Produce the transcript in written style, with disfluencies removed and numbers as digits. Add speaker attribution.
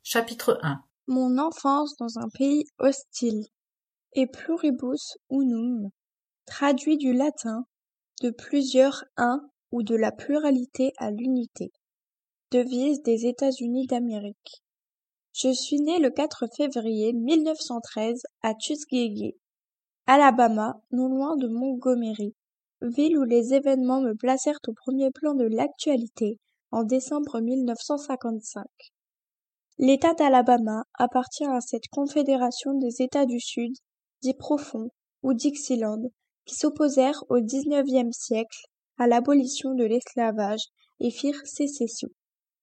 Speaker 1: Chapitre 1.
Speaker 2: Mon enfance dans un pays hostile. Et pluribus unum, traduit du latin, de plusieurs un ou de la pluralité à l'unité. Devise des États-Unis d'Amérique. Je suis né le 4 février 1913 à Tuskegee, Alabama, non loin de Montgomery, ville où les événements me placèrent au premier plan de l'actualité en décembre 1955. L'État d'Alabama appartient à cette confédération des États du Sud, dits profonds, ou Dixieland, qui s'opposèrent au XIXe siècle à l'abolition de l'esclavage et firent sécession.